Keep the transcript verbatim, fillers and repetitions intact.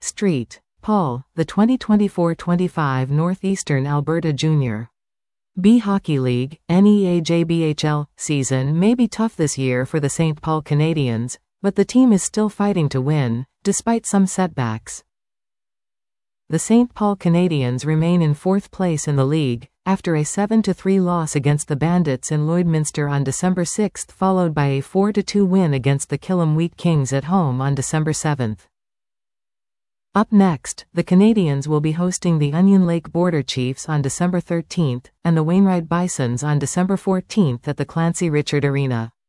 Street, Paul, the twenty twenty-four twenty-five Northeastern Alberta Junior B Hockey League, N E A J B H L, season may be tough this year for the Saint Paul Canadians, but the team is still fighting to win, despite some setbacks. The Saint Paul Canadians remain in fourth place in the league, after a seven to three loss against the Bandits in Lloydminster on December sixth, followed by a four to two win against the Killam Wheat Kings at home on December seventh. Up next, the Canadians will be hosting the Onion Lake Border Chiefs on December thirteenth, and the Wainwright Bisons on December fourteenth at the Clancy Richard Arena.